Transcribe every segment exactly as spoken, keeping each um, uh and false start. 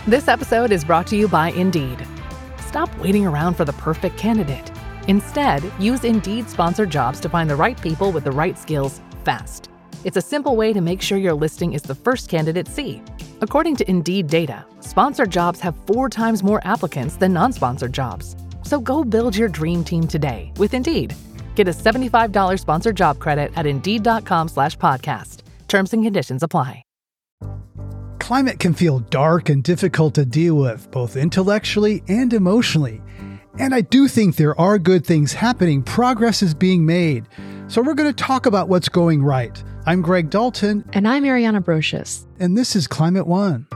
This episode is brought to you by Indeed. Stop waiting around for the perfect candidate. Instead, use Indeed sponsored jobs to find the right people with the right skills fast. It's a simple way to make sure your listing is the first candidates see. According to Indeed data, sponsored jobs have four times more applicants than non-sponsored jobs. So go build your dream team today with Indeed. Get a seventy-five dollars sponsored job credit at Indeed.com slash podcast. Terms and conditions apply. Climate can feel dark and difficult to deal with, both intellectually and emotionally. And I do think there are good things happening. Progress is being made. So we're going to talk about what's going right. I'm Greg Dalton. And I'm Ariana Brocious. And this is Climate One.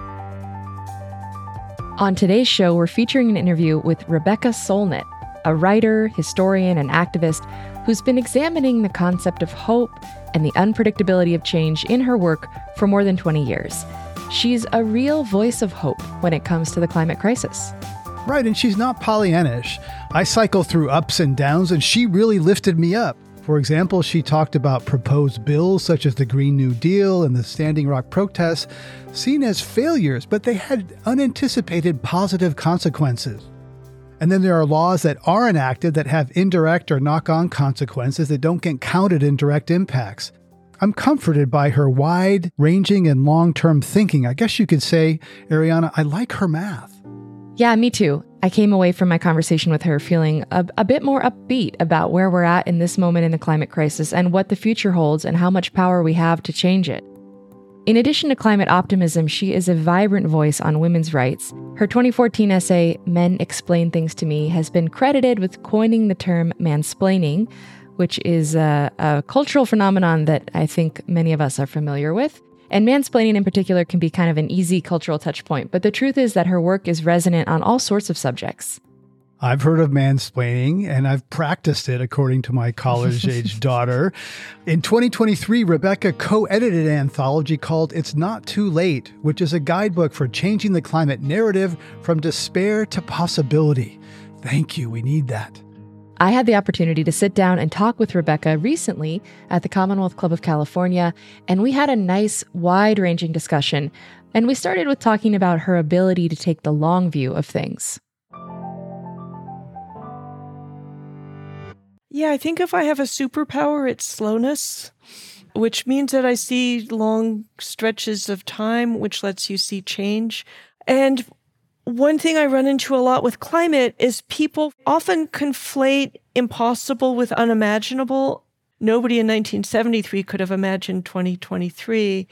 On today's show, we're featuring an interview with Rebecca Solnit, a writer, historian, and activist who's been examining the concept of hope and the unpredictability of change in her work for more than twenty years. She's a real voice of hope when it comes to the climate crisis. Right, and she's not Pollyannish. I cycle through ups and downs, and she really lifted me up. For example, she talked about proposed bills such as the Green New Deal and the Standing Rock protests, seen as failures, but they had unanticipated positive consequences. And then there are laws that are enacted that have indirect or knock-on consequences that don't get counted in direct impacts. I'm comforted by her wide-ranging and long-term thinking. I guess you could say, Ariana, I like her math. Yeah, me too. I came away from my conversation with her feeling a, a bit more upbeat about where we're at in this moment in the climate crisis and what the future holds and how much power we have to change it. In addition to climate optimism, she is a vibrant voice on women's rights. Her twenty fourteen essay, Men Explain Things to Me, has been credited with coining the term mansplaining, which is a, a cultural phenomenon that I think many of us are familiar with. And mansplaining in particular can be kind of an easy cultural touch point, but the truth is that her work is resonant on all sorts of subjects. I've heard of mansplaining, and I've practiced it, according to my college-age daughter. In twenty twenty-three, Rebecca co-edited an anthology called It's Not Too Late, which is a guidebook for changing the climate narrative from despair to possibility. Thank you. We need that. I had the opportunity to sit down and talk with Rebecca recently at the Commonwealth Club of California, and we had a nice, wide-ranging discussion. And we started with talking about her ability to take the long view of things. Yeah, I think if I have a superpower, it's slowness, which means that I see long stretches of time, which lets you see change. And one thing I run into a lot with climate is people often conflate impossible with unimaginable. Nobody in nineteen seventy-three could have imagined twenty twenty-three,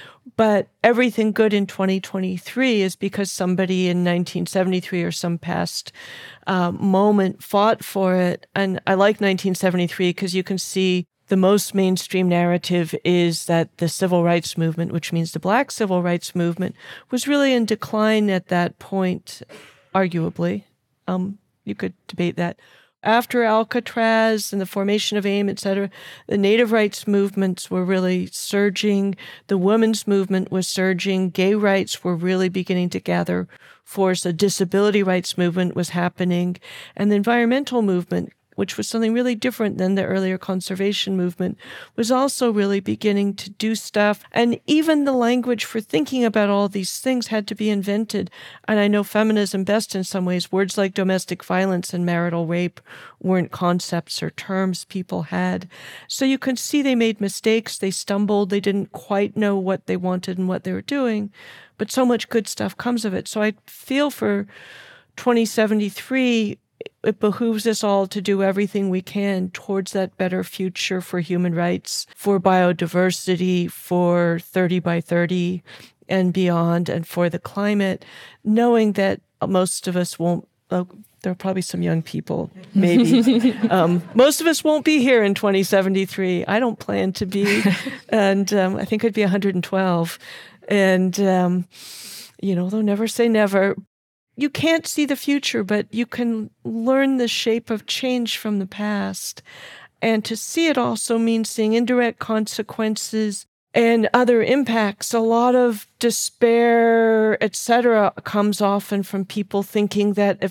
but everything good in twenty twenty-three is because somebody in nineteen seventy-three or some past uh, moment fought for it. And I like nineteen seventy-three because you can see the most mainstream narrative is that the civil rights movement, which means the Black civil rights movement, was really in decline at that point, arguably. Um, you could debate that. After Alcatraz and the formation of AIM, et cetera, the native rights movements were really surging. The women's movement was surging. Gay rights were really beginning to gather force. A disability rights movement was happening. And the environmental movement, which was something really different than the earlier conservation movement, was also really beginning to do stuff. And even the language for thinking about all these things had to be invented. And I know feminism best in some ways. Words like domestic violence and marital rape weren't concepts or terms people had. So you can see they made mistakes, they stumbled, they didn't quite know what they wanted and what they were doing. But so much good stuff comes of it. So I feel for twenty seventy-three, it behooves us all to do everything we can towards that better future for human rights, for biodiversity, for thirty by thirty and beyond, and for the climate, knowing that most of us won't, uh, there are probably some young people, maybe. um, most of us won't be here in twenty seventy-three. I don't plan to be, and um, I think I'd be one hundred twelve. And, um, you know, they'll never say never. You can't see the future, but you can learn the shape of change from the past. And to see it also means seeing indirect consequences and other impacts. A lot of despair, et cetera, comes often from people thinking that if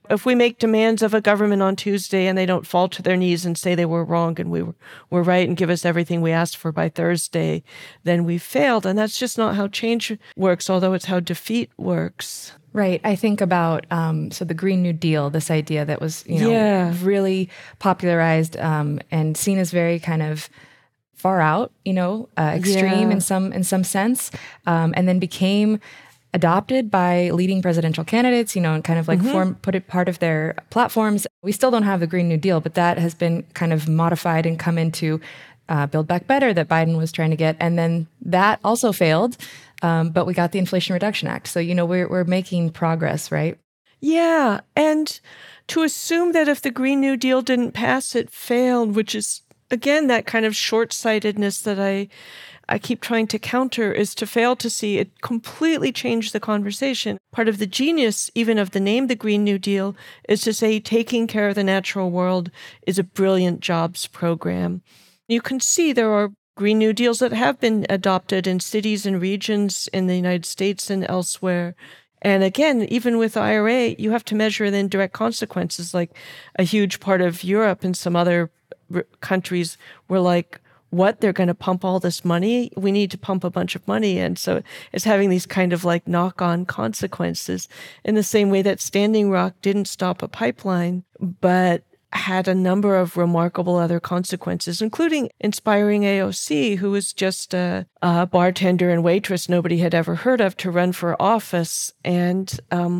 If we make demands of a government on Tuesday and they don't fall to their knees and say they were wrong and we were, were right and give us everything we asked for by Thursday, then we failed. And that's just not how change works, although it's how defeat works. Right. I think about, um, so the Green New Deal, this idea that was, you know, Yeah. really popularized um, and seen as very kind of far out, you know, uh, extreme Yeah. in some in some sense, um, and then became adopted by leading presidential candidates, you know, and kind of like Mm-hmm. form put it part of their platforms. We still don't have the Green New Deal, but that has been kind of modified and come into uh, Build Back Better that Biden was trying to get, and then that also failed. Um, but we got the Inflation Reduction Act, so you know we're we're making progress, right? Yeah. And to assume that if the Green New Deal didn't pass, it failed, which is, again, that kind of short-sightedness that I I keep trying to counter, is to fail to see it completely changed the conversation. Part of the genius, even of the name, the Green New Deal, is to say taking care of the natural world is a brilliant jobs program. You can see there are Green New Deals that have been adopted in cities and regions in the United States and elsewhere. And again, even with the I R A, you have to measure the indirect consequences. Like a huge part of Europe and some other r- countries were like, what, they're going to pump all this money? We need to pump a bunch of money. And so it's having these kind of like knock-on consequences in the same way that Standing Rock didn't stop a pipeline, but had a number of remarkable other consequences, including inspiring A O C, who was just a, a bartender and waitress nobody had ever heard of, to run for office. And um,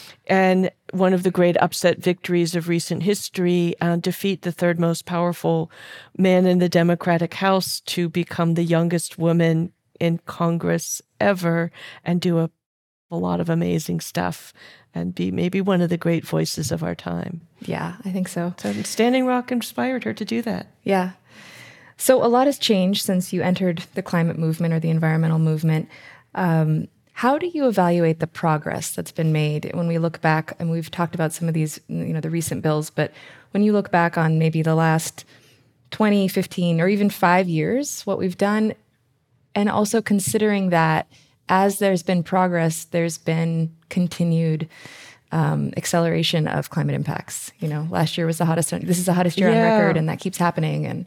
and one of the great upset victories of recent history, uh, defeat the third most powerful man in the Democratic House to become the youngest woman in Congress ever and do a, a lot of amazing stuff and be maybe one of the great voices of our time. Yeah, I think so. So Standing Rock inspired her to do that. Yeah. So a lot has changed since you entered the climate movement or the environmental movement. Um, how do you evaluate the progress that's been made when we look back? And we've talked about some of these, you know, the recent bills, but when you look back on maybe the last twenty, fifteen, or even five years, what we've done, and also considering that as there's been progress, there's been continued um, acceleration of climate impacts. You know, last year was the hottest. This is the hottest year Yeah. on record, and that keeps happening. And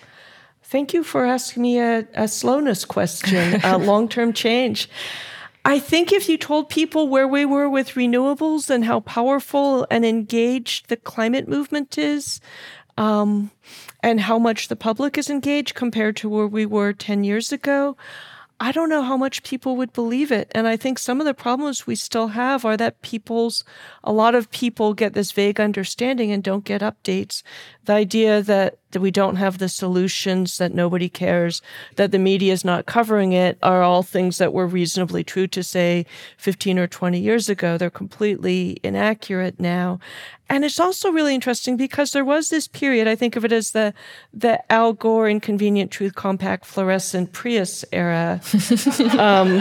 Thank you for asking me a, a slowness question, a long-term change. I think if you told people where we were with renewables and how powerful and engaged the climate movement is, um, and how much the public is engaged compared to where we were ten years ago, I don't know how much people would believe it. And I think some of the problems we still have are that people's, a lot of people get this vague understanding and don't get updates. The idea that, that we don't have the solutions, that nobody cares, that the media is not covering it, are all things that were reasonably true to say fifteen or twenty years ago. They're completely inaccurate now. And it's also really interesting because there was this period, I think of it as the the Al Gore Inconvenient Truth Compact fluorescent Prius era, um,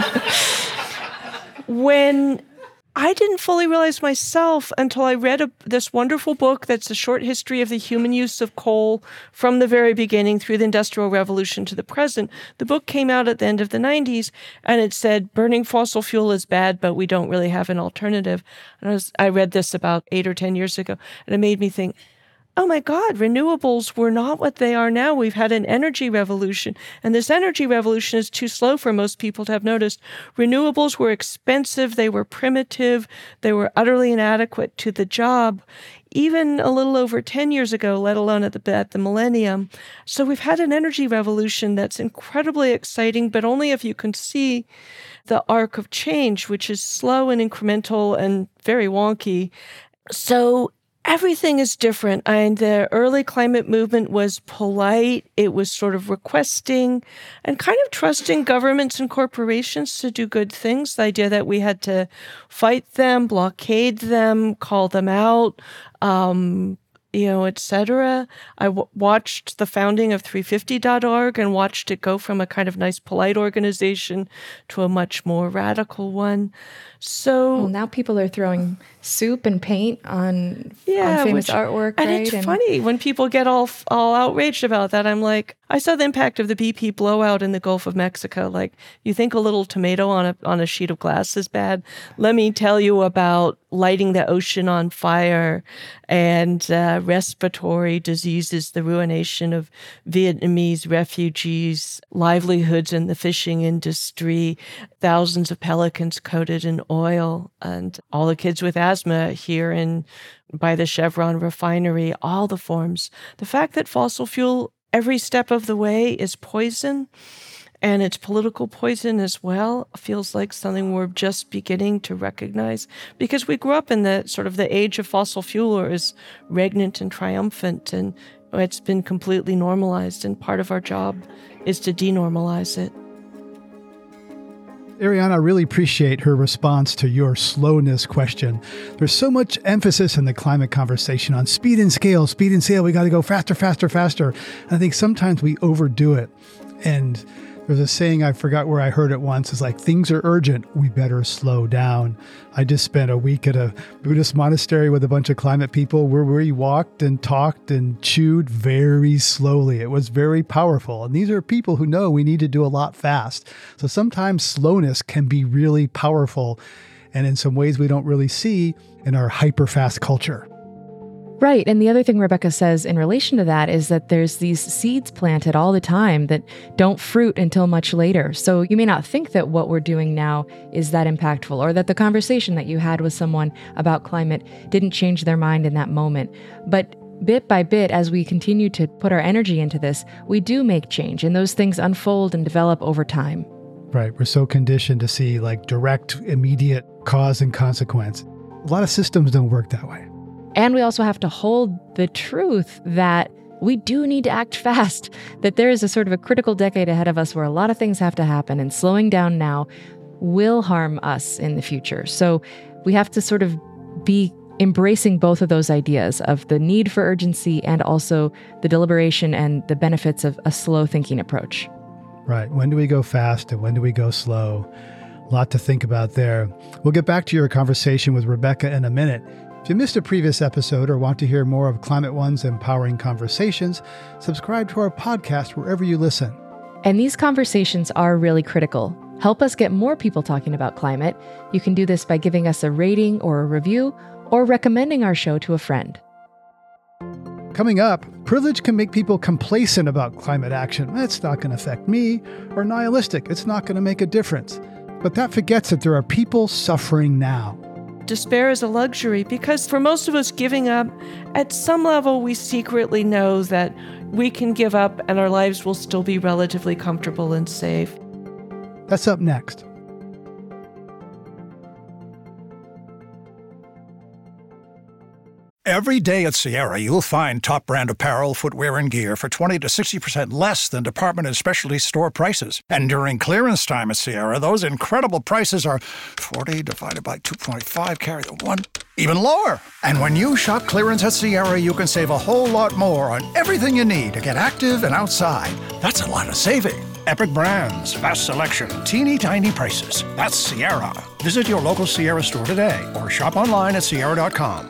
when I didn't fully realize myself until I read a, this wonderful book that's a short history of the human use of coal from the very beginning through the Industrial Revolution to the present. The book came out at the end of the nineties, and it said, burning fossil fuel is bad, but we don't really have an alternative. And I, was, I read this about eight or ten years ago, and it made me think, oh my God, renewables were not what they are now. We've had an energy revolution, and this energy revolution is too slow for most people to have noticed. Renewables were expensive, they were primitive, they were utterly inadequate to the job, even a little over ten years ago, let alone at the, at the millennium. So we've had an energy revolution that's incredibly exciting, but only if you can see the arc of change, which is slow and incremental and very wonky. So everything is different. And the early climate movement was polite. It was sort of requesting and kind of trusting governments and corporations to do good things. The idea that we had to fight them, blockade them, call them out, um, you know, et cetera. I w- watched the founding of three fifty dot org and watched it go from a kind of nice, polite organization to a much more radical one. So well, now people are throwing soup and paint on, yeah, on famous which, artwork, and right? it's and funny when people get all all outraged about that. I'm like, I saw the impact of the B P blowout in the Gulf of Mexico. Like, you think a little tomato on a on a sheet of glass is bad? Let me tell you about lighting the ocean on fire and uh, respiratory diseases, the ruination of Vietnamese refugees, livelihoods in the fishing industry, thousands of pelicans coated in oil, and all the kids with asthma here in by the Chevron refinery, all the forms. The fact that fossil fuel every step of the way is poison, and it's political poison as well, feels like something we're just beginning to recognize, because we grew up in the sort of the age of fossil fuel as regnant and triumphant, and it's been completely normalized, and part of our job is to denormalize it. Ariana, I really appreciate her response to your slowness question. There's so much emphasis in the climate conversation on speed and scale, speed and scale. We got to go faster, faster, faster. And I think sometimes we overdo it. And there's a saying, I forgot where I heard it once, it's like, things are urgent, we better slow down. I just spent a week at a Buddhist monastery with a bunch of climate people where we walked and talked and chewed very slowly. It was very powerful. And these are people who know we need to do a lot fast. So sometimes slowness can be really powerful, and in some ways we don't really see in our hyper-fast culture. Right. And the other thing Rebecca says in relation to that is that there's these seeds planted all the time that don't fruit until much later. So you may not think that what we're doing now is that impactful, or that the conversation that you had with someone about climate didn't change their mind in that moment. But bit by bit, as we continue to put our energy into this, we do make change, and those things unfold and develop over time. Right. We're so conditioned to see like direct, immediate cause and consequence. A lot of systems don't work that way. And we also have to hold the truth that we do need to act fast, that there is a sort of a critical decade ahead of us where a lot of things have to happen, and slowing down now will harm us in the future. So we have to sort of be embracing both of those ideas of the need for urgency and also the deliberation and the benefits of a slow thinking approach. Right. When do we go fast and when do we go slow? A lot to think about there. We'll get back to your conversation with Rebecca in a minute. If you missed a previous episode or want to hear more of Climate One's empowering conversations, subscribe to our podcast wherever you listen. And these conversations are really critical. Help us get more people talking about climate. You can do this by giving us a rating or a review, or recommending our show to a friend. Coming up, privilege can make people complacent about climate action. It's not going to affect me, or nihilistic. It's not going to make a difference. But that forgets that there are people suffering now. Despair is a luxury, because for most of us, giving up, at some level, we secretly know that we can give up and our lives will still be relatively comfortable and safe. That's up next. Every day at Sierra, you'll find top brand apparel, footwear, and gear for twenty to sixty percent less than department and specialty store prices. And during clearance time at Sierra, those incredible prices are forty divided by two point five, carry the one, even lower. And when you shop clearance at Sierra, you can save a whole lot more on everything you need to get active and outside. That's a lot of saving. Epic brands, vast selection, teeny tiny prices. That's Sierra. Visit your local Sierra store today or shop online at sierra dot com.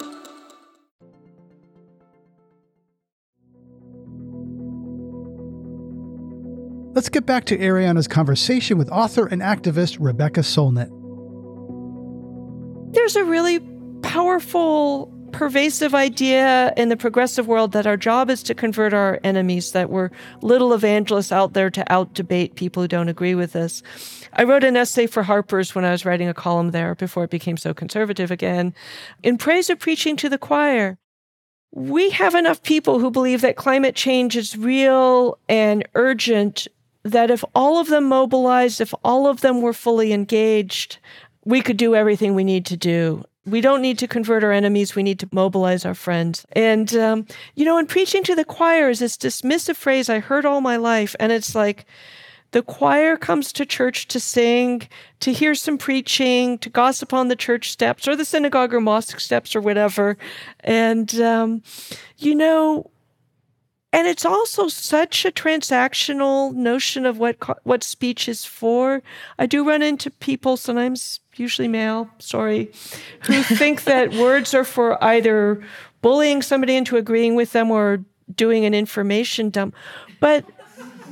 Let's get back to Ariana's conversation with author and activist Rebecca Solnit. There's a really powerful, pervasive idea in the progressive world that our job is to convert our enemies, that we're little evangelists out there to out-debate people who don't agree with us. I wrote an essay for Harper's when I was writing a column there before it became so conservative again, in praise of preaching to the choir. We have enough people who believe that climate change is real and urgent, that if all of them mobilized, if all of them were fully engaged, we could do everything we need to do. We don't need to convert our enemies. We need to mobilize our friends. And, um, you know, in preaching to the choir is this dismissive phrase I heard all my life. And it's like, the choir comes to church to sing, to hear some preaching, to gossip on the church steps or the synagogue or mosque steps or whatever. And, um, you know, and it's also such a transactional notion of what what speech is for. I do run into people, sometimes usually male, sorry, who think that words are for either bullying somebody into agreeing with them or doing an information dump. But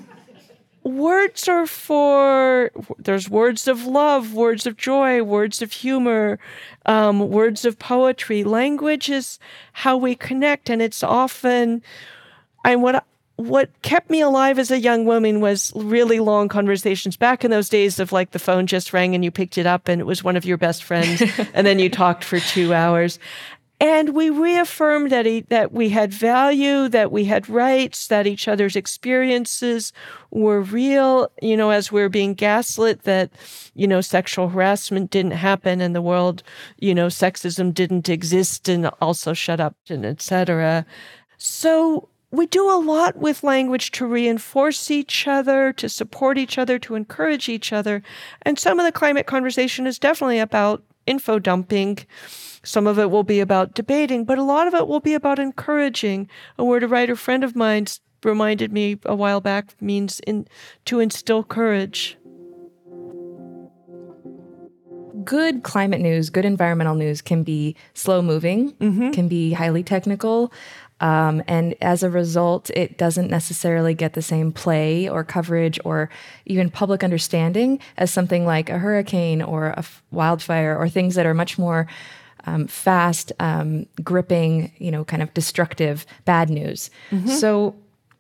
words are for, there's words of love, words of joy, words of humor, um, words of poetry. Language is how we connect, and it's often, and what what kept me alive as a young woman was really long conversations back in those days of like the phone just rang and you picked it up and it was one of your best friends and then you talked for two hours. And we reaffirmed that he, that we had value, that we had rights, that each other's experiences were real, you know, as we we're being gaslit that, you know, sexual harassment didn't happen in the world, you know, sexism didn't exist and also shut up and et cetera. So we do a lot with language to reinforce each other, to support each other, to encourage each other. And some of the climate conversation is definitely about info dumping. Some of it will be about debating, but a lot of it will be about encouraging. A word a writer friend of mine reminded me a while back means in, to instill courage. Good climate news, good environmental news can be slow-moving, mm-hmm. can be highly technical, um, and as a result, it doesn't necessarily get the same play or coverage or even public understanding as something like a hurricane or a f- wildfire or things that are much more um, fast, um, gripping, you know, kind of destructive bad news. Mm-hmm. So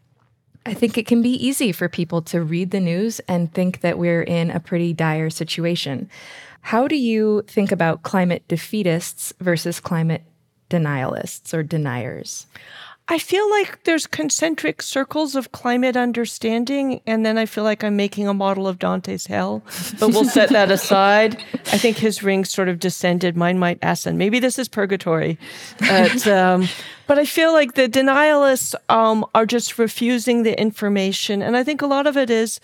I think it can be easy for people to read the news and think that we're in a pretty dire situation. How do you think about climate defeatists versus climate denialists or deniers? I feel like there's concentric circles of climate understanding, and then I feel like I'm making a model of Dante's hell, but we'll set that aside. I think his ring sort of descended. Mine might ascend. Maybe this is purgatory. But, um, but I feel like the denialists um, are just refusing the information, and I think a lot of it is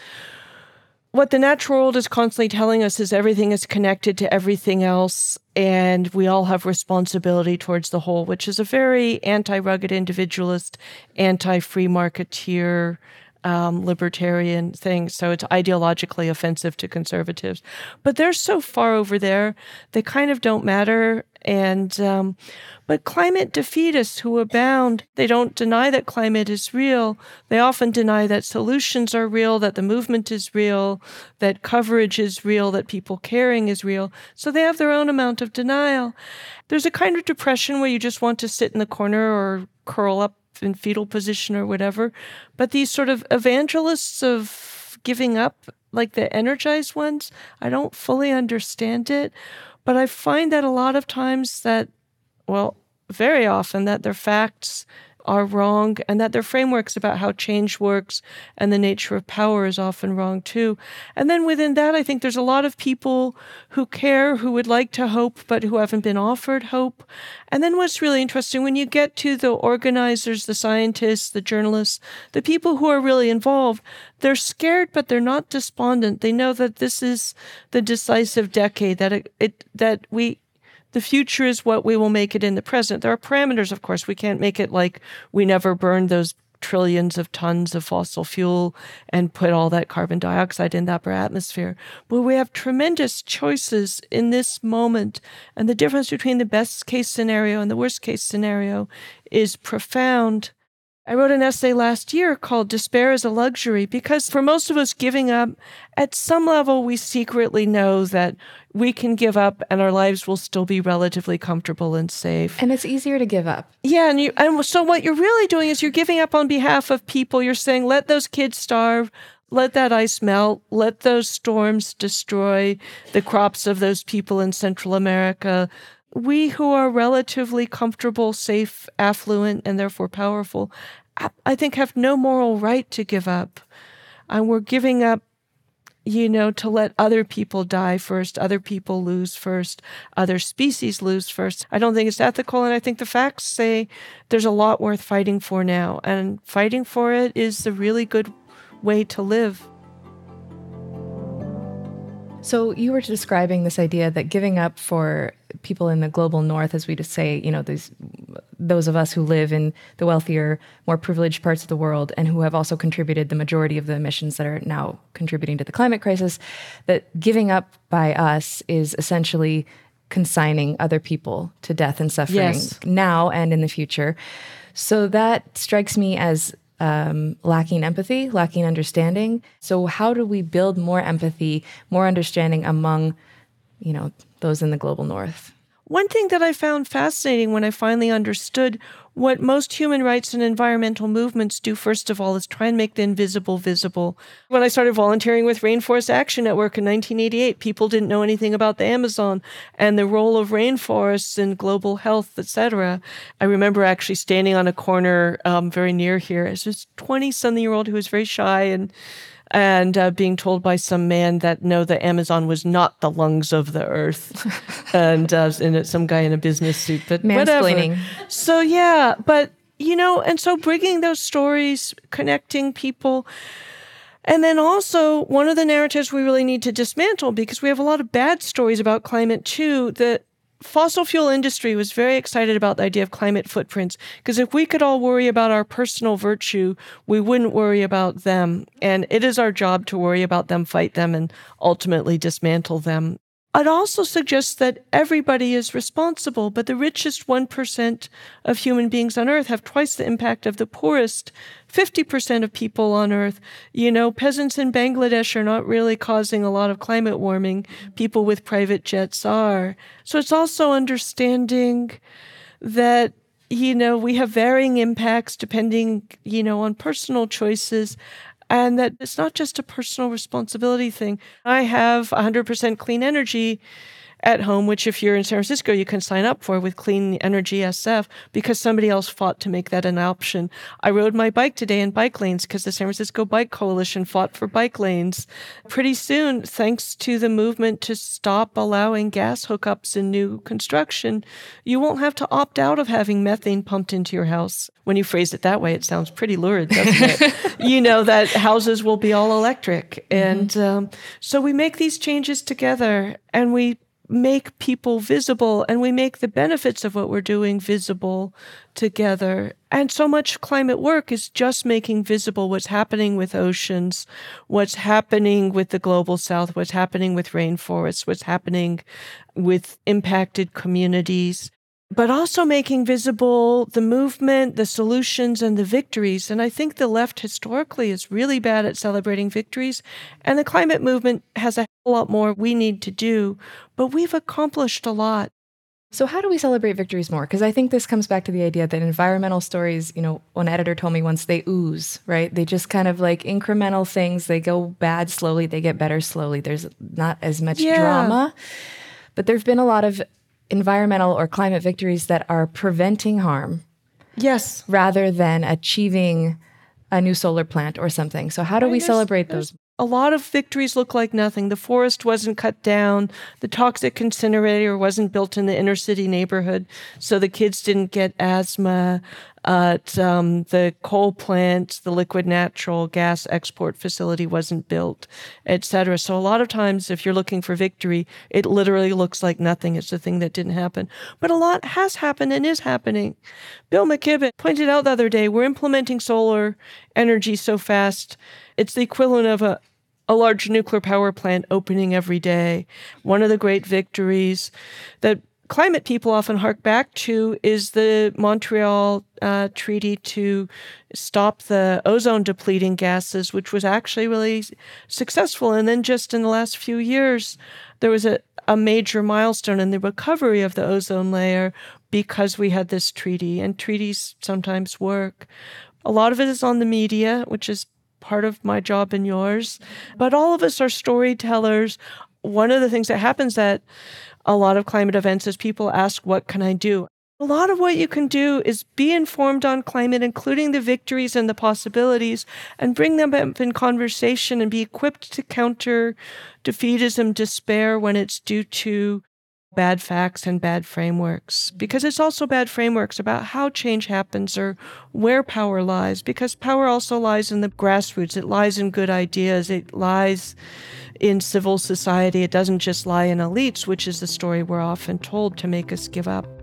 what the natural world is constantly telling us is everything is connected to everything else, and we all have responsibility towards the whole, which is a very anti-rugged individualist, anti-free marketeer, um, libertarian thing. So it's ideologically offensive to conservatives. But they're so far over there, they kind of don't matter. And um, but climate defeatists who abound, they don't deny that climate is real. They often deny that solutions are real, that the movement is real, that coverage is real, that people caring is real. So they have their own amount of denial. There's a kind of depression where you just want to sit in the corner or curl up in fetal position or whatever. But these sort of evangelists of giving up, like the energized ones, I don't fully understand it. But I find that a lot of times that, well, very often that their facts are wrong and that their frameworks about how change works and the nature of power is often wrong too. And then within that, I think there's a lot of people who care, who would like to hope, but who haven't been offered hope. And then what's really interesting, when you get to the organizers, the scientists, the journalists, the people who are really involved, they're scared, but they're not despondent. They know that this is the decisive decade, that it, it that we the future is what we will make it in the present. There are parameters, of course. We can't make it like we never burned those trillions of tons of fossil fuel and put all that carbon dioxide in the upper atmosphere. But we have tremendous choices in this moment. And the difference between the best case scenario and the worst case scenario is profound. I wrote an essay last year called Despair is a Luxury, because for most of us, giving up, at some level, we secretly know that we can give up and our lives will still be relatively comfortable and safe. And it's easier to give up. Yeah, and, you, and so what you're really doing is you're giving up on behalf of people. You're saying, let those kids starve, let that ice melt, let those storms destroy the crops of those people in Central America. We who are relatively comfortable, safe, affluent, and therefore powerful, I think have no moral right to give up. And we're giving up, you know, to let other people die first, other people lose first, other species lose first. I don't think it's ethical, and I think the facts say there's a lot worth fighting for now. And fighting for it is a really good way to live. So you were describing this idea that giving up for people in the global north, as we just say, you know, these, those of us who live in the wealthier, more privileged parts of the world and who have also contributed the majority of the emissions that are now contributing to the climate crisis, that giving up by us is essentially consigning other people to death and suffering, yes, now and in the future. So that strikes me as um, lacking empathy, lacking understanding. So how do we build more empathy, more understanding among, you know, those in the global north? One thing that I found fascinating when I finally understood what most human rights and environmental movements do, first of all, is try and make the invisible visible. When I started volunteering with Rainforest Action Network in nineteen eighty-eight, people didn't know anything about the Amazon and the role of rainforests in global health, et cetera. I remember actually standing on a corner um, very near here as this twenty-something-year-old who was very shy and and uh, being told by some man that, no, the Amazon was not the lungs of the earth. and uh, and some guy in a business suit, but mansplaining. Whatever. So, yeah, but, you know, and so bringing those stories, connecting people. And then also, one of the narratives we really need to dismantle, because we have a lot of bad stories about climate too, that fossil fuel industry was very excited about the idea of climate footprints, because if we could all worry about our personal virtue, we wouldn't worry about them. And it is our job to worry about them, fight them, and ultimately dismantle them. I'd also suggest that everybody is responsible, but the richest one percent of human beings on Earth have twice the impact of the poorest fifty percent of people on Earth. You know, peasants in Bangladesh are not really causing a lot of climate warming. People with private jets are. So it's also understanding that, you know, we have varying impacts depending, you know, on personal choices. And that it's not just a personal responsibility thing. I have one hundred percent clean energy at home, which if you're in San Francisco, you can sign up for with Clean Energy S F, because somebody else fought to make that an option. I rode my bike today in bike lanes because the San Francisco Bike Coalition fought for bike lanes. Pretty soon, thanks to the movement to stop allowing gas hookups in new construction, you won't have to opt out of having methane pumped into your house. When you phrase it that way, it sounds pretty lurid, doesn't it? You know, that houses will be all electric. And mm-hmm. um, so we make these changes together, and we make people visible, and we make the benefits of what we're doing visible together. And so much climate work is just making visible what's happening with oceans, what's happening with the global south, what's happening with rainforests, what's happening with impacted communities, but also making visible the movement, the solutions, and the victories. And I think the left historically is really bad at celebrating victories, and the climate movement has a whole lot more we need to do, but we've accomplished a lot. So how do we celebrate victories more? Because I think this comes back to the idea that environmental stories, you know, one editor told me once, they ooze, right? They just kind of like incremental things. They go bad slowly, they get better slowly. There's not as much yeah. drama. But there've been a lot of environmental or climate victories that are preventing harm. Yes. Rather than achieving a new solar plant or something. So how do we celebrate those? A lot of victories look like nothing. The forest wasn't cut down. The toxic incinerator wasn't built in the inner city neighborhood, so the kids didn't get asthma. Uh, um, the coal plant, the liquid natural gas export facility wasn't built, et cetera. So a lot of times, if you're looking for victory, it literally looks like nothing. It's the thing that didn't happen. But a lot has happened and is happening. Bill McKibben pointed out the other day, we're implementing solar energy so fast, it's the equivalent of a a large nuclear power plant opening every day. One of the great victories that climate people often hark back to is the Montreal uh, Treaty to stop the ozone depleting gases, which was actually really successful. And then just in the last few years, there was a, a major milestone in the recovery of the ozone layer because we had this treaty, and treaties sometimes work. A lot of it is on the media, which is part of my job and yours, but all of us are storytellers. One of the things that happens at a lot of climate events is people ask, what can I do? A lot of what you can do is be informed on climate, including the victories and the possibilities, and bring them up in conversation and be equipped to counter defeatism, despair when it's due to bad facts and bad frameworks, because it's also bad frameworks about how change happens or where power lies, because power also lies in the grassroots. It lies in good ideas. It lies in civil society. It doesn't just lie in elites, which is the story we're often told to make us give up.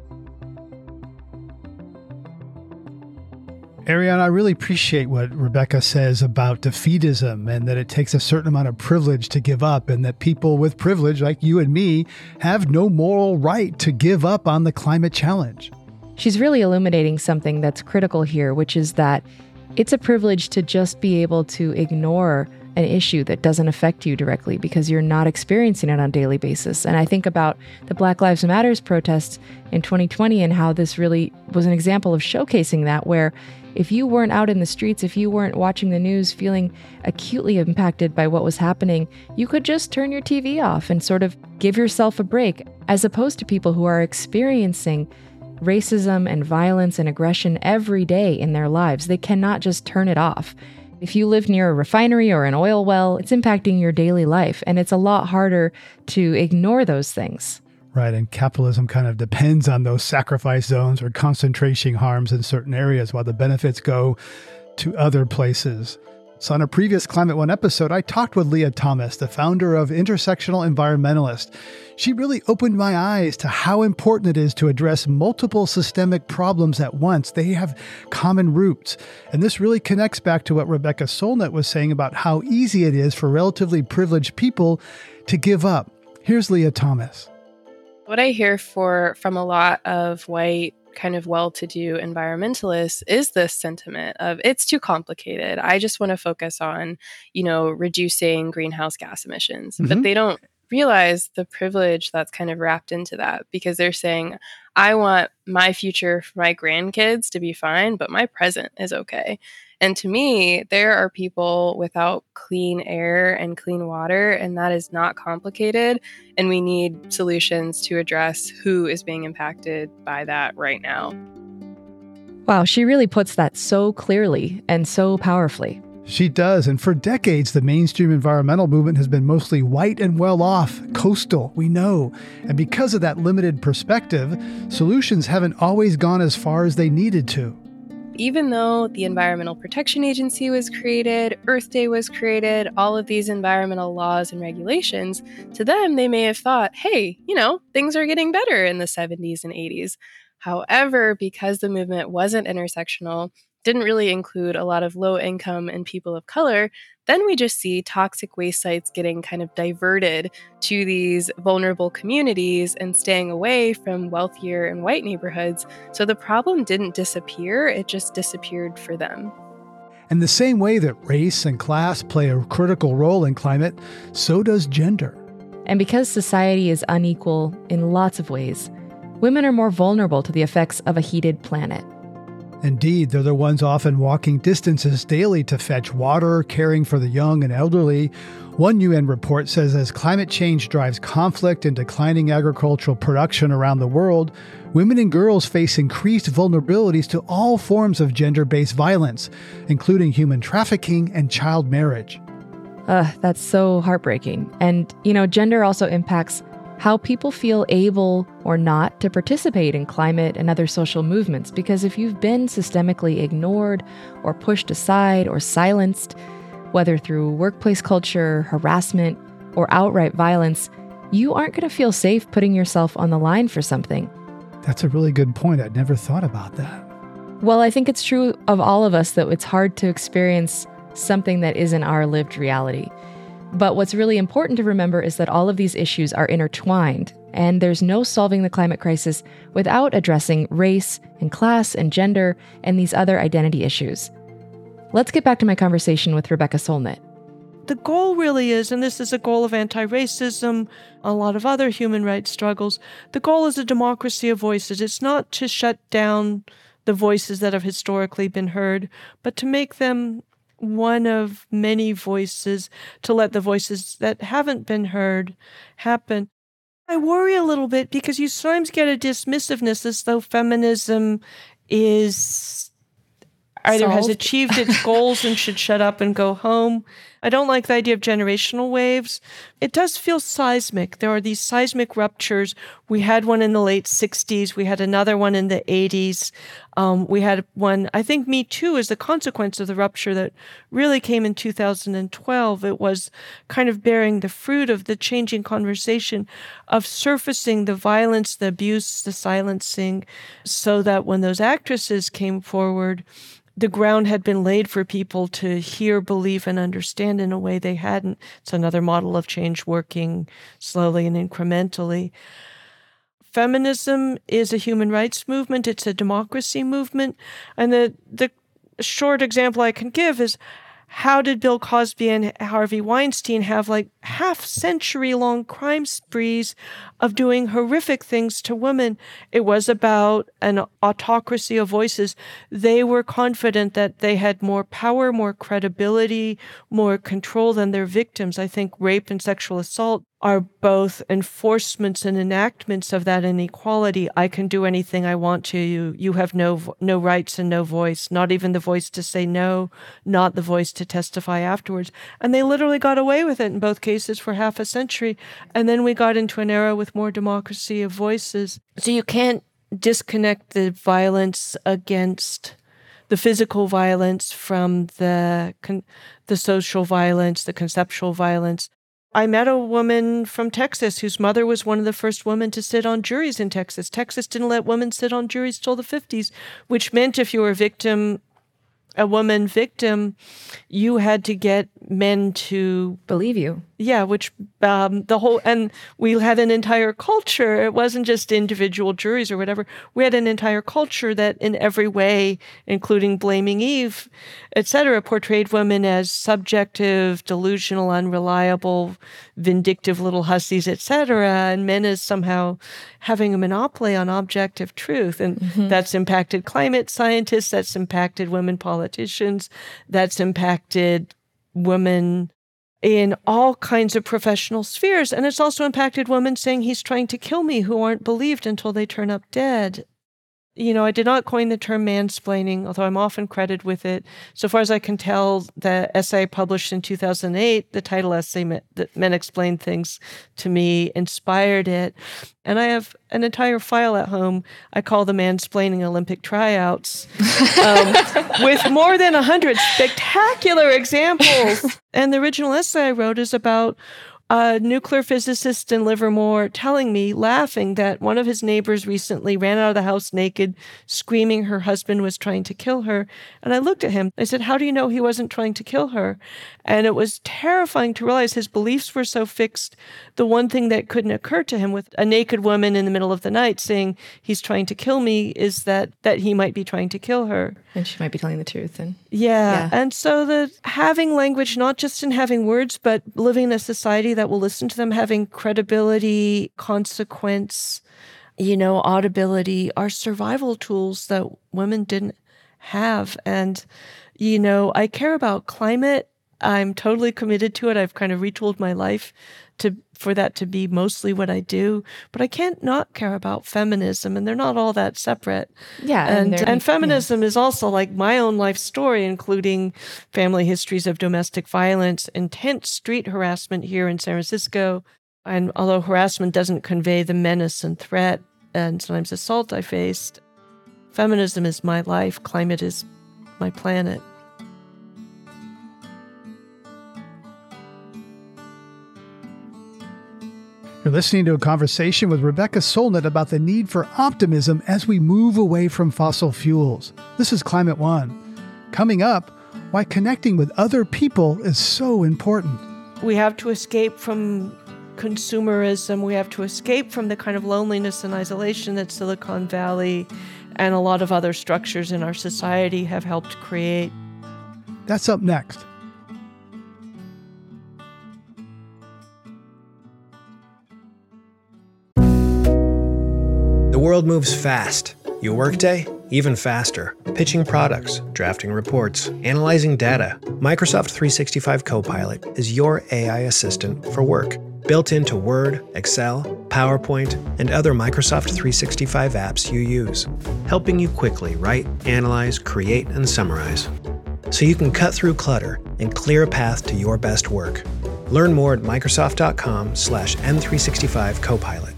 Ariana, I really appreciate what Rebecca says about defeatism, and that it takes a certain amount of privilege to give up, and that people with privilege like you and me have no moral right to give up on the climate challenge. She's really illuminating something that's critical here, which is that It's a privilege to just be able to ignore an issue that doesn't affect you directly because you're not experiencing it on a daily basis. And I think about the Black Lives Matters protests in twenty twenty and how this really was an example of showcasing that, where if you weren't out in the streets, if you weren't watching the news feeling acutely impacted by what was happening, you could just turn your T V off and sort of give yourself a break, as opposed to people who are experiencing racism and violence and aggression every day in their lives. They cannot just turn it off. If you live near a refinery or an oil well, it's impacting your daily life, and it's a lot harder to ignore those things. Right, and capitalism kind of depends on those sacrifice zones or concentration harms in certain areas while the benefits go to other places. So on a previous Climate One episode, I talked with Leah Thomas, the founder of Intersectional Environmentalist. She really opened my eyes to how important it is to address multiple systemic problems at once. They have common roots. And this really connects back to what Rebecca Solnit was saying about how easy it is for relatively privileged people to give up. Here's Leah Thomas. What I hear for from a lot of white kind of well-to-do environmentalists is this sentiment of it's too complicated. I just want to focus on, you know, reducing greenhouse gas emissions. Mm-hmm. But they don't realize the privilege that's kind of wrapped into that, because they're saying, I want my future for my grandkids to be fine, but my present is okay. And to me, there are people without clean air and clean water, and that is not complicated. And we need solutions to address who is being impacted by that right now. Wow, she really puts that so clearly and so powerfully. She does. And for decades, the mainstream environmental movement has been mostly white and well-off, coastal, we know. And because of that limited perspective, solutions haven't always gone as far as they needed to. Even though the Environmental Protection Agency was created, Earth Day was created, all of these environmental laws and regulations, to them, they may have thought, hey, you know, things are getting better in the seventies and eighties. However, because the movement wasn't intersectional, didn't really include a lot of low income and people of color, then we just see toxic waste sites getting kind of diverted to these vulnerable communities and staying away from wealthier and white neighborhoods. So the problem didn't disappear, it just disappeared for them. In the same way that race and class play a critical role in climate, so does gender. And because society is unequal in lots of ways, women are more vulnerable to the effects of a heated planet. Indeed, they're the ones often walking distances daily to fetch water, caring for the young and elderly. One U N report says as climate change drives conflict and declining agricultural production around the world, women and girls face increased vulnerabilities to all forms of gender-based violence, including human trafficking and child marriage. Ugh, that's so heartbreaking. And, you know, gender also impacts how people feel able or not to participate in climate and other social movements. Because if you've been systemically ignored or pushed aside or silenced, whether through workplace culture, harassment, or outright violence, you aren't going to feel safe putting yourself on the line for something. That's a really good point. I'd never thought about that. Well, I think it's true of all of us that it's hard to experience something that isn't our lived reality. But what's really important to remember is that all of these issues are intertwined, and there's no solving the climate crisis without addressing race and class and gender and these other identity issues. Let's get back to my conversation with Rebecca Solnit. The goal really is, and this is a goal of anti-racism, a lot of other human rights struggles, the goal is a democracy of voices. It's not to shut down the voices that have historically been heard, but to make them one of many voices, to let the voices that haven't been heard happen. I worry a little bit because you sometimes get a dismissiveness as though feminism is either Solved. has achieved its goals and should shut up and go home. I don't like the idea of generational waves. It does feel seismic. There are these seismic ruptures. We had one in the late sixties. We had another one in the eighties. Um, we had one, I think Me Too is the consequence of the rupture that really came in two thousand twelve. It was kind of bearing the fruit of the changing conversation of surfacing the violence, the abuse, the silencing, so that when those actresses came forward, the ground had been laid for people to hear, believe, and understand in a way they hadn't. It's another model of change working slowly and incrementally. Feminism is a human rights movement. It's a democracy movement. And the, the short example I can give is, how did Bill Cosby and Harvey Weinstein have like half century long crime sprees of doing horrific things to women? It was about an autocracy of voices. They were confident that they had more power, more credibility, more control than their victims. I think rape and sexual assault are both enforcements and enactments of that inequality. I can do anything I want to you. You have no no rights and no voice, not even the voice to say no, not the voice to testify afterwards. And they literally got away with it in both cases for half a century. And then we got into an era with more democracy of voices. So you can't disconnect the violence against the physical violence from the con- the social violence, the conceptual violence. I met a woman from Texas whose mother was one of the first women to sit on juries in Texas. Texas didn't let women sit on juries till the fifties, which meant if you were a victim, a woman victim, you had to get men to believe you. Yeah, which um, the whole, and we had an entire culture. It wasn't just individual juries or whatever. We had an entire culture that in every way, including blaming Eve, et cetera, portrayed women as subjective, delusional, unreliable, vindictive little hussies, et cetera, and men as somehow having a monopoly on objective truth. And mm-hmm. that's impacted climate scientists, that's impacted women politicians, that's impacted women in all kinds of professional spheres. And it's also impacted women saying he's trying to kill me who aren't believed until they turn up dead. You know, I did not coin the term mansplaining, although I'm often credited with it. So far as I can tell, the essay I published in two thousand eight, the title essay, that Men Explain Things to Me, inspired it. And I have an entire file at home I call the Mansplaining Olympic Tryouts, um, with more than one hundred spectacular examples. And the original essay I wrote is about a nuclear physicist in Livermore telling me, laughing, that one of his neighbors recently ran out of the house naked, screaming her husband was trying to kill her. And I looked at him. I said, how do you know he wasn't trying to kill her? And it was terrifying to realize his beliefs were so fixed. The one thing that couldn't occur to him with a naked woman in the middle of the night saying he's trying to kill me is that that he might be trying to kill her. And she might be telling the truth. And yeah. yeah. And so the having language, not just in having words, but living in a society that will listen to them, having credibility, consequence, you know, audibility, are survival tools that women didn't have. And, you know, I care about climate. I'm totally committed to it. I've kind of retooled my life to for that to be mostly what I do. But I can't not care about feminism, and they're not all that separate. Yeah. And and, and feminism yeah. is also like my own life story, including family histories of domestic violence, intense street harassment here in San Francisco. And although harassment doesn't convey the menace and threat and sometimes assault I faced, feminism is my life. Climate is my planet. You're listening to a conversation with Rebecca Solnit about the need for optimism as we move away from fossil fuels. This is Climate One. Coming up, why connecting with other people is so important. We have to escape from consumerism. We have to escape from the kind of loneliness and isolation that Silicon Valley and a lot of other structures in our society have helped create. That's up next. The world moves fast. Your workday, even faster. Pitching products, drafting reports, analyzing data. Microsoft three sixty-five Copilot is your A I assistant for work. Built into Word, Excel, PowerPoint, and other Microsoft three sixty-five apps you use. Helping you quickly write, analyze, create, and summarize. So you can cut through clutter and clear a path to your best work. Learn more at Microsoft.com slash M365 Copilot.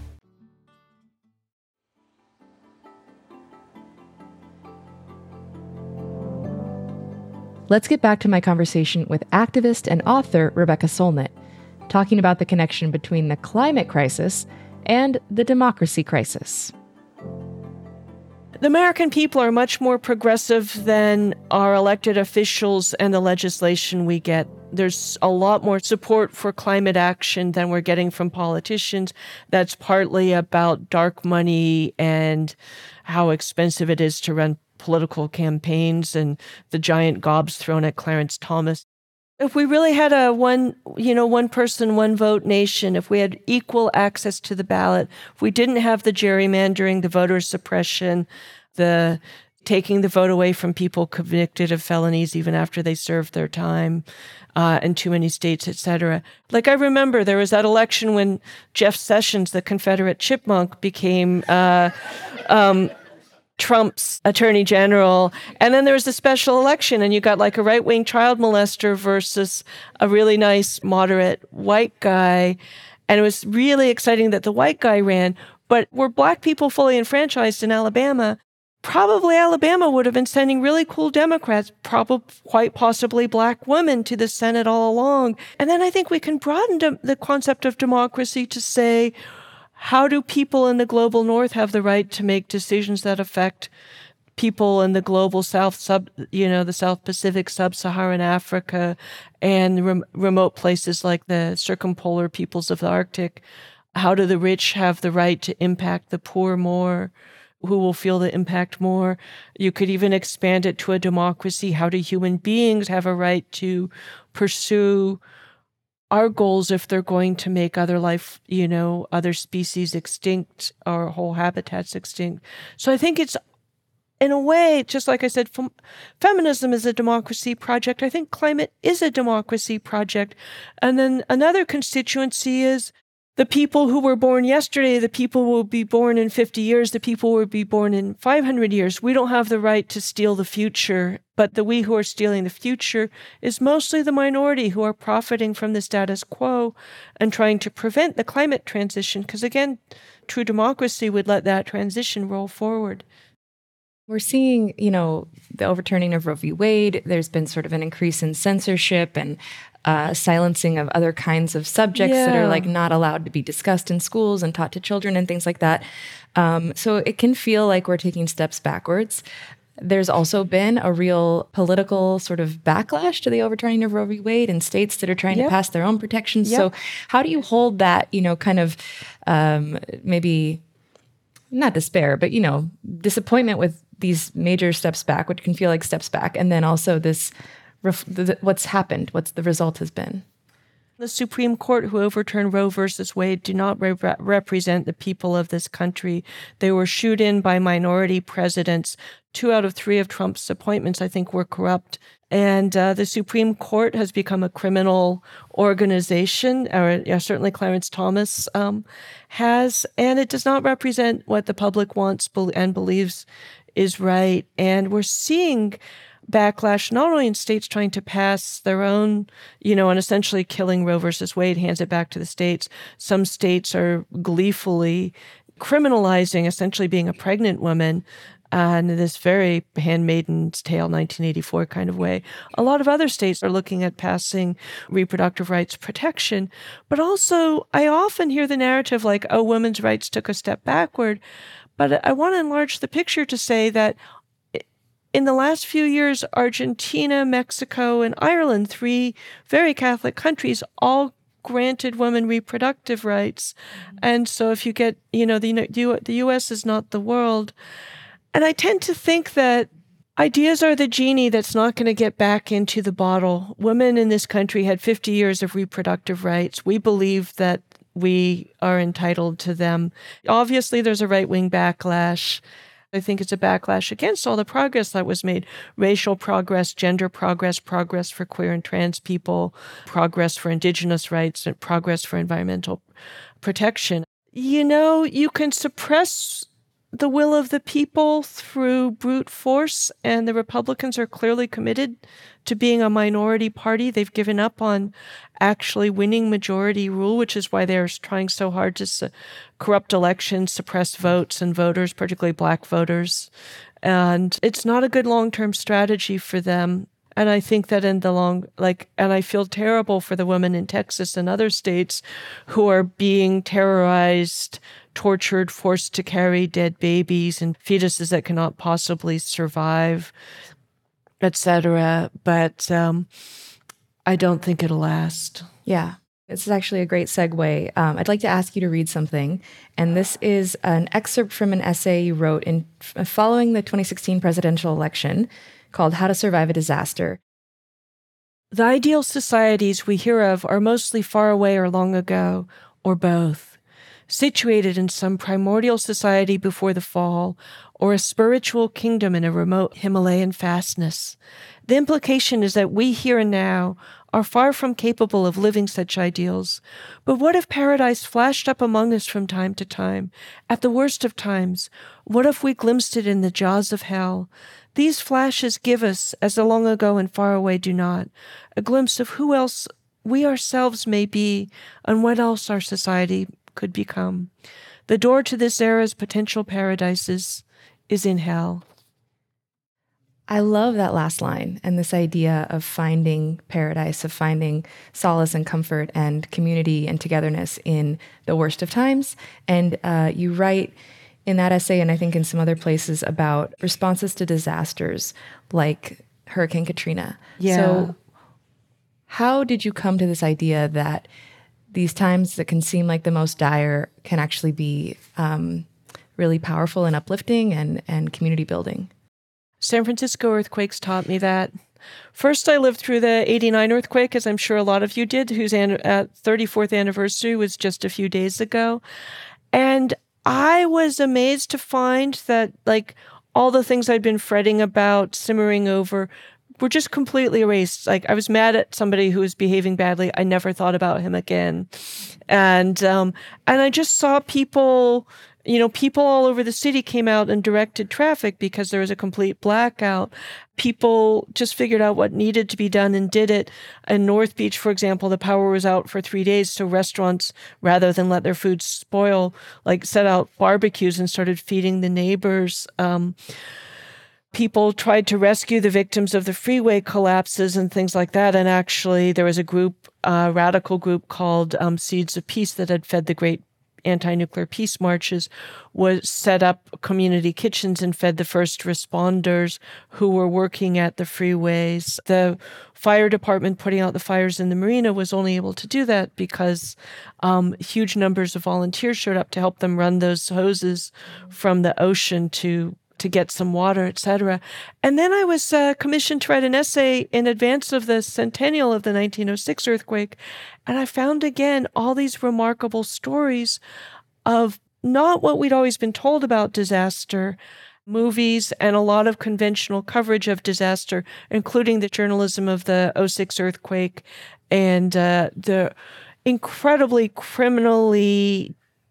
Let's get back to my conversation with activist and author Rebecca Solnit, talking about the connection between the climate crisis and the democracy crisis. The American people are much more progressive than our elected officials and the legislation we get. There's a lot more support for climate action than we're getting from politicians. That's partly about dark money and how expensive it is to run political campaigns and the giant gobs thrown at Clarence Thomas. If we really had a one, you know, one person, one vote nation, if we had equal access to the ballot, if we didn't have the gerrymandering, the voter suppression, the taking the vote away from people convicted of felonies even after they served their time, uh, in too many states, et cetera. Like I remember there was that election when Jeff Sessions, the Confederate chipmunk, became uh, um, Trump's attorney general. And then there was a special election and you got like a right-wing child molester versus a really nice, moderate white guy. And it was really exciting that the white guy ran. But were Black people fully enfranchised in Alabama, probably Alabama would have been sending really cool Democrats, probably quite possibly Black women to the Senate all along. And then I think we can broaden de- the concept of democracy to say, how do people in the global North have the right to make decisions that affect people in the global South, sub, you know, the South Pacific, Sub-Saharan Africa, and rem- remote places like the circumpolar peoples of the Arctic? How do the rich have the right to impact the poor more? Who will feel the impact more? You could even expand it to a democracy. How do human beings have a right to pursue our goals if they're going to make other life, you know, other species extinct or whole habitats extinct? So I think it's, in a way, just like I said, fem- feminism is a democracy project. I think climate is a democracy project. And then another constituency is the people who were born yesterday, the people who will be born in fifty years, the people who will be born in five hundred years. We don't have the right to steal the future, but the we who are stealing the future is mostly the minority who are profiting from the status quo and trying to prevent the climate transition. Because again, true democracy would let that transition roll forward. We're seeing, you know, the overturning of Roe v. Wade. There's been sort of an increase in censorship and uh, silencing of other kinds of subjects yeah. that are like not allowed to be discussed in schools and taught to children and things like that. Um, so it can feel like we're taking steps backwards. There's also been a real political sort of backlash to the overturning of Roe v. Wade in states that are trying yep. to pass their own protections. Yep. So how do you hold that, you know, kind of um, maybe not despair, but, you know, disappointment with these major steps back, which can feel like steps back, and then also this, ref- the, what's happened, what's the result has been? The Supreme Court who overturned Roe versus Wade do not re- represent the people of this country. They were shooed in by minority presidents. Two out of three of Trump's appointments, I think, were corrupt. And uh, the Supreme Court has become a criminal organization, or yeah, certainly Clarence Thomas um, has, and it does not represent what the public wants and believes is right. And we're seeing backlash, not only in states trying to pass their own, you know, and essentially killing Roe versus Wade, hands it back to the states. Some states are gleefully criminalizing essentially being a pregnant woman uh, in this very Handmaid's Tale nineteen eighty-four kind of way. A lot of other states are looking at passing reproductive rights protection. But also, I often hear the narrative like, oh, women's rights took a step backward. But I want to enlarge the picture to say that in the last few years, Argentina, Mexico, and Ireland, three very Catholic countries, all granted women reproductive rights. And so if you get, you know, the, the U S is not the world. And I tend to think that ideas are the genie that's not going to get back into the bottle. Women in this country had fifty years of reproductive rights. We believe that we are entitled to them. Obviously, there's a right-wing backlash. I think it's a backlash against all the progress that was made. Racial progress, gender progress, progress for queer and trans people, progress for indigenous rights, and progress for environmental protection. You know, you can suppress the will of the people through brute force, and the Republicans are clearly committed to being a minority party. They've given up on actually winning majority rule, which is why they're trying so hard to su- corrupt elections, suppress votes and voters, particularly Black voters. And it's not a good long-term strategy for them. And I think that in the long, like, and I feel terrible for the women in Texas and other states who are being terrorized, tortured, forced to carry dead babies and fetuses that cannot possibly survive, et cetera. But um, I don't think it'll last. Yeah. This is actually a great segue. Um, I'd like to ask you to read something. And this is an excerpt from an essay you wrote in following the twenty sixteen presidential election called How to Survive a Disaster. The ideal societies we hear of are mostly far away or long ago, or both, situated in some primordial society before the fall, or a spiritual kingdom in a remote Himalayan fastness. The implication is that we here and now are far from capable of living such ideals. But what if paradise flashed up among us from time to time, at the worst of times? What if we glimpsed it in the jaws of hell? These flashes give us, as the long ago and far away do not, a glimpse of who else we ourselves may be and what else our society could become. The door to this era's potential paradises is in hell. I love that last line and this idea of finding paradise, of finding solace and comfort and community and togetherness in the worst of times. And uh, you write in that essay, and I think in some other places, about responses to disasters like Hurricane Katrina. Yeah. So how did you come to this idea that these times that can seem like the most dire can actually be um, really powerful and uplifting and, and community building? San Francisco earthquakes taught me that. First, I lived through the eighty-nine earthquake, as I'm sure a lot of you did, whose an- uh, thirty-fourth anniversary was just a few days ago. And I was amazed to find that, like, all the things I'd been fretting about, simmering over, were just completely erased. Like, I was mad at somebody who was behaving badly. I never thought about him again. And um, and I just saw people... You know, people all over the city came out and directed traffic because there was a complete blackout. People just figured out what needed to be done and did it. In North Beach, for example, the power was out for three days. So restaurants, rather than let their food spoil, like set out barbecues and started feeding the neighbors. Um, people tried to rescue the victims of the freeway collapses and things like that. And actually, there was a group, a radical group called um, Seeds of Peace that had fed the great anti-nuclear peace marches, was set up community kitchens and fed the first responders who were working at the freeways. The fire department putting out the fires in the marina was only able to do that because um, huge numbers of volunteers showed up to help them run those hoses from the ocean to to get some water, et cetera. And then I was uh, commissioned to write an essay in advance of the centennial of the nineteen oh six earthquake. And I found again all these remarkable stories of not what we'd always been told about disaster, movies and a lot of conventional coverage of disaster, including the journalism of the oh six earthquake and uh, the incredibly criminally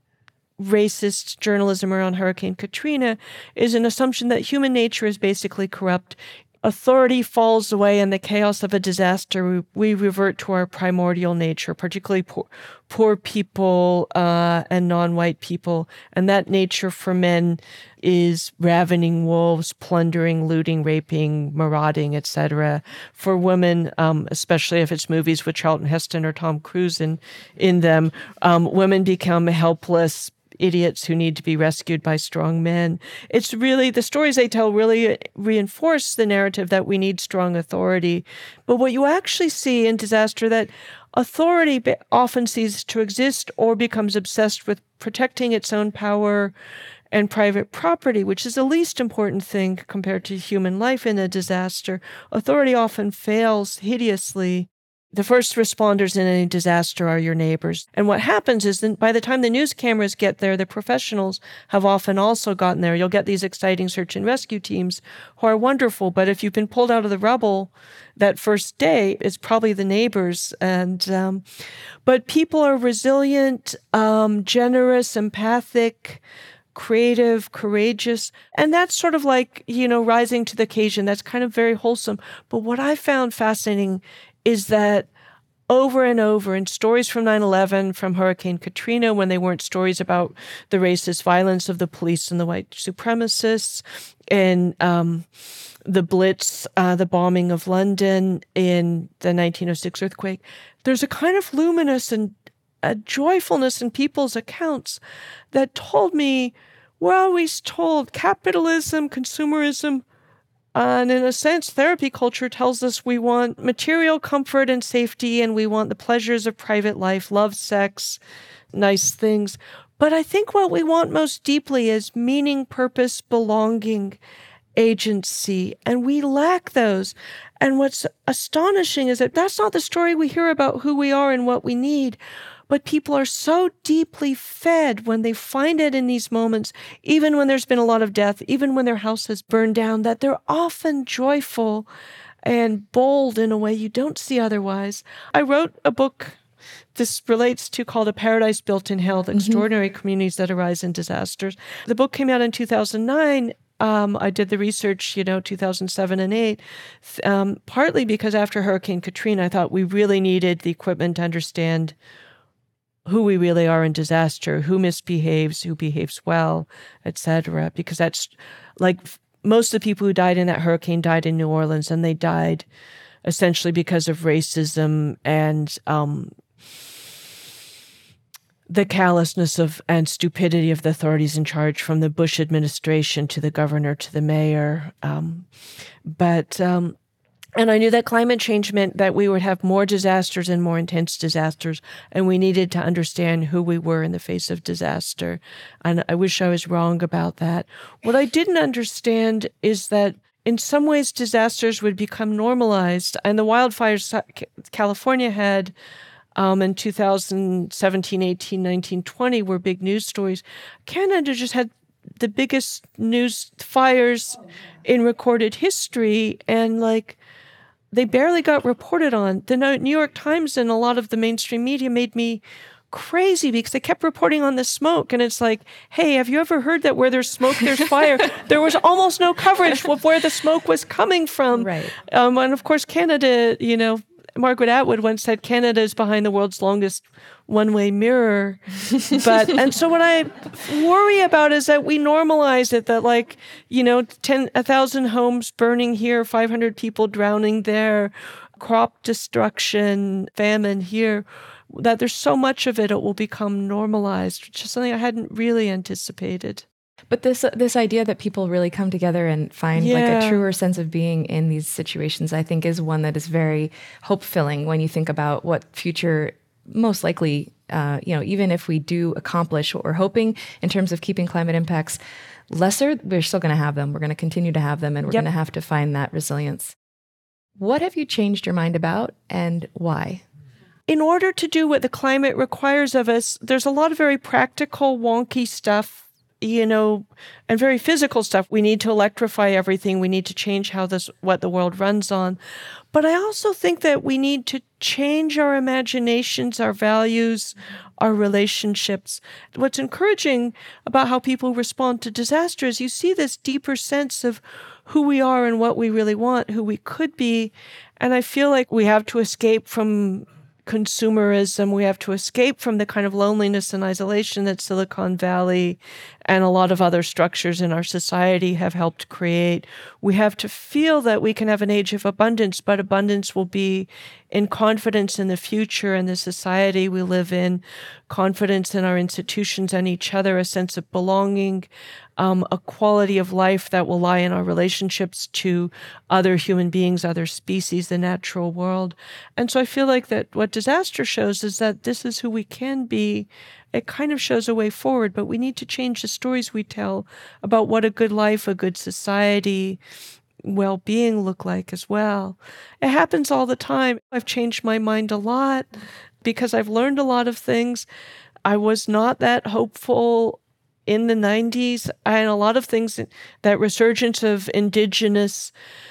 racist journalism around Hurricane Katrina, is an assumption that human nature is basically corrupt. Authority falls away in the chaos of a disaster. We, we revert to our primordial nature, particularly poor, poor people uh, and non-white people. And that nature for men is ravening wolves, plundering, looting, raping, marauding, et cetera. For women, um, especially if it's movies with Charlton Heston or Tom Cruise in, in them, um, women become helpless idiots who need to be rescued by strong men. It's really, the stories they tell really reinforce the narrative that we need strong authority. But what you actually see in disaster, that authority often ceases to exist or becomes obsessed with protecting its own power and private property, which is the least important thing compared to human life in a disaster. Authority often fails hideously. The first responders in any disaster are your neighbors. And what happens is that by the time the news cameras get there, the professionals have often also gotten there. You'll get these exciting search and rescue teams who are wonderful. But if you've been pulled out of the rubble that first day, it's probably the neighbors. And um, but people are resilient, um, generous, empathic, creative, courageous. And that's sort of like, you know, rising to the occasion. That's kind of very wholesome. But what I found fascinating is that over and over in stories from nine eleven, from Hurricane Katrina, when they weren't stories about the racist violence of the police and the white supremacists, and um, the Blitz, uh, the bombing of London in the nineteen oh six earthquake, there's a kind of luminous and a joyfulness in people's accounts that told me, we're always told capitalism, consumerism, And in a sense, therapy culture tells us we want material comfort and safety, and we want the pleasures of private life, love, sex, nice things. But I think what we want most deeply is meaning, purpose, belonging, agency, and we lack those. And what's astonishing is that that's not the story we hear about who we are and what we need. But people are so deeply fed when they find it in these moments, even when there's been a lot of death, even when their house has burned down, that they're often joyful and bold in a way you don't see otherwise. I wrote a book, this relates to, called A Paradise Built in Hell, the mm-hmm. Extraordinary Communities That Arise in Disasters. The book came out in two thousand nine. Um, I did the research, you know, two thousand seven and eight, um, partly because after Hurricane Katrina, I thought we really needed the equipment to understand who we really are in disaster, who misbehaves, who behaves well, et cetera. Because that's like most of the people who died in that hurricane died in New Orleans, and they died essentially because of racism and um, the callousness of and stupidity of the authorities in charge, from the Bush administration to the governor to the mayor. Um, but um, And I knew that climate change meant that we would have more disasters and more intense disasters, and we needed to understand who we were in the face of disaster. And I wish I was wrong about that. What I didn't understand is that in some ways disasters would become normalized, and the wildfires California had um, in two thousand seventeen, eighteen, nineteen, twenty were big news stories. Canada just had the biggest news fires in recorded history, and like, they barely got reported on. The New York Times and a lot of the mainstream media made me crazy because they kept reporting on the smoke. And it's like, hey, have you ever heard that where there's smoke, there's fire? There was almost no coverage of where the smoke was coming from. Right. Um, and of course, Canada, you know, Margaret Atwood once said Canada is behind the world's longest one-way mirror. But, and so what I worry about is that we normalize it, that like, you know, ten, a thousand homes burning here, five hundred people drowning there, crop destruction, famine here, that there's so much of it, it will become normalized, which is something I hadn't really anticipated. But this this idea that people really come together and find yeah. like a truer sense of being in these situations, I think is one that is very hope-filling when you think about what future, most likely, uh, you know, even if we do accomplish what we're hoping in terms of keeping climate impacts lesser, we're still going to have them. We're going to continue to have them, and we're yep. going to have to find that resilience. What have you changed your mind about, and why? In order to do what the climate requires of us, there's a lot of very practical, wonky stuff, you know, and very physical stuff. We need to electrify everything. We need to change how this, what the world runs on. But I also think that we need to change our imaginations, our values, our relationships. What's encouraging about how people respond to disaster is you see this deeper sense of who we are and what we really want, who we could be. And I feel like we have to escape from consumerism. We have to escape from the kind of loneliness and isolation that Silicon Valley and a lot of other structures in our society have helped create. We have to feel that we can have an age of abundance, but abundance will be in confidence in the future and the society we live in, confidence in our institutions and each other, a sense of belonging, um, a quality of life that will lie in our relationships to other human beings, other species, the natural world. And so I feel like that what disaster shows is that this is who we can be. It kind of shows a way forward, but we need to change the stories we tell about what a good life, a good society, well-being look like as well. It happens all the time. I've changed my mind a lot because I've learned a lot of things. I was not that hopeful in the nineties, and a lot of things, that resurgence of indigenous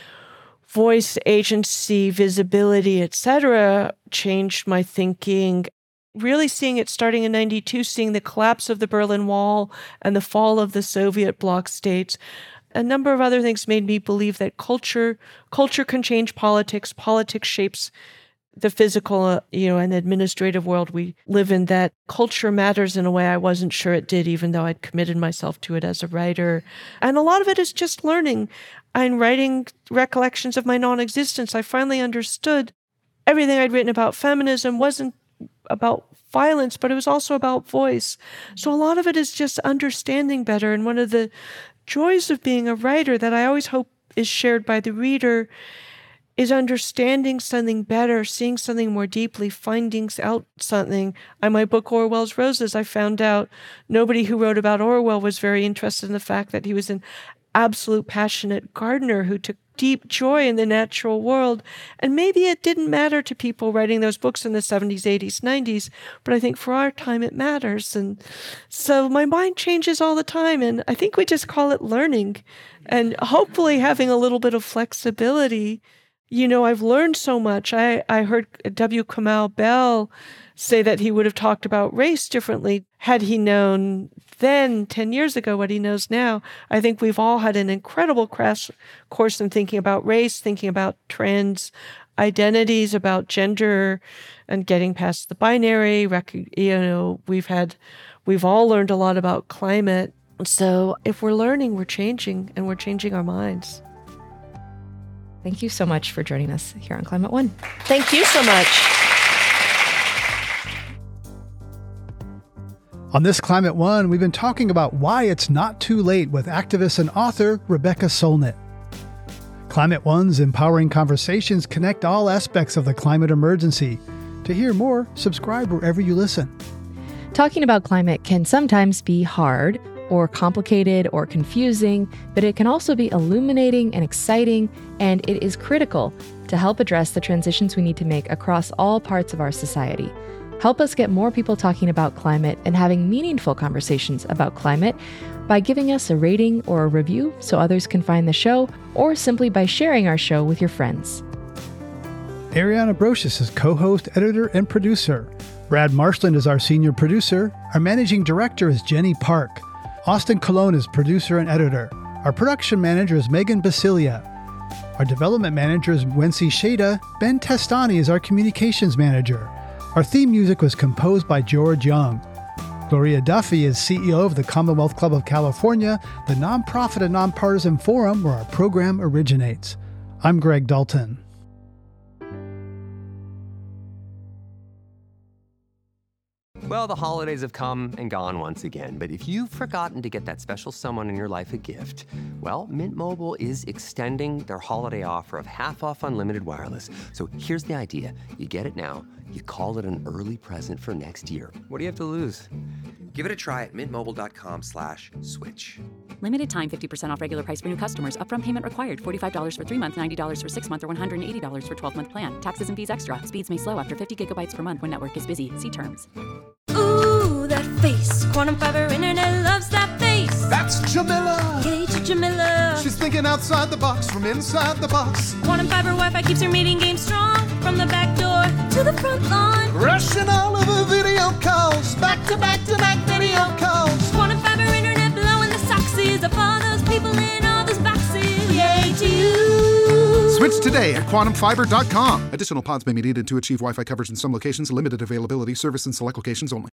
voice, agency, visibility, et cetera, changed my thinking. Really seeing it starting in ninety-two, seeing the collapse of the Berlin Wall and the fall of the Soviet bloc states. A number of other things made me believe that culture culture can change politics. Politics shapes the physical, uh, you know, and administrative world we live in, that culture matters in a way I wasn't sure it did, even though I'd committed myself to it as a writer. And a lot of it is just learning. I'm writing recollections of my non-existence. I finally understood everything I'd written about feminism wasn't about violence, but it was also about voice. So a lot of it is just understanding better. And one of the joys of being a writer that I always hope is shared by the reader is understanding something better, seeing something more deeply, finding out something. In my book, Orwell's Roses, I found out nobody who wrote about Orwell was very interested in the fact that he was an absolute passionate gardener who took deep joy in the natural world. And maybe it didn't matter to people writing those books in the seventies, eighties, nineties, but I think for our time it matters. And so my mind changes all the time, and I think we just call it learning and hopefully having a little bit of flexibility. You know, I've learned so much. I, I heard W. Kamau Bell say that he would have talked about race differently had he known then, ten years ago, what he knows now. I think we've all had an incredible crash course in thinking about race, thinking about trans identities, about gender, and getting past the binary. You know, we've had, we've all learned a lot about climate. So if we're learning, we're changing, and we're changing our minds. Thank you so much for joining us here on Climate One. Thank you so much. On this Climate One, we've been talking about why it's not too late with activist and author Rebecca Solnit. Climate One's empowering conversations connect all aspects of the climate emergency. To hear more, subscribe wherever you listen. Talking about climate can sometimes be hard or complicated or confusing, but it can also be illuminating and exciting, and it is critical to help address the transitions we need to make across all parts of our society. Help us get more people talking about climate and having meaningful conversations about climate by giving us a rating or a review so others can find the show, or simply by sharing our show with your friends. Ariana Brocious is co-host, editor, and producer. Brad Marshland is our senior producer. Our managing director is Jenny Park. Austin Colon is producer and editor. Our production manager is Megan Basilia. Our development manager is Wency Shada. Ben Testani is our communications manager. Our theme music was composed by George Young. Gloria Duffy is C E O of the Commonwealth Club of California, the nonprofit and nonpartisan forum where our program originates. I'm Greg Dalton. Well, the holidays have come and gone once again, but if you've forgotten to get that special someone in your life a gift, well, Mint Mobile is extending their holiday offer of half off unlimited wireless. So here's the idea. You get it now, you call it an early present for next year. What do you have to lose? Give it a try at mintmobile.com slash switch. Limited time, fifty percent off regular price for new customers. Upfront payment required. forty-five dollars for three months, ninety dollars for six months, or one hundred eighty dollars for twelve-month plan. Taxes and fees extra. Speeds may slow after fifty gigabytes per month when network is busy. See terms. Ooh, that face. Quantum Fiber Internet loves that face. That's Jamila. Gage Jamila. She's thinking outside the box from inside the box. Quantum Fiber Wi-Fi keeps her meeting game strong. From the back door to the front lawn. Rushing all of her video calls. Back to back to back video calls. Quantum Fiber Internet blowing the soxies up all those people in all those boxes. Yay to you. Switch today at quantum fiber dot com. Additional pods may be needed to achieve Wi-Fi coverage in some locations. Limited availability. Service in select locations only.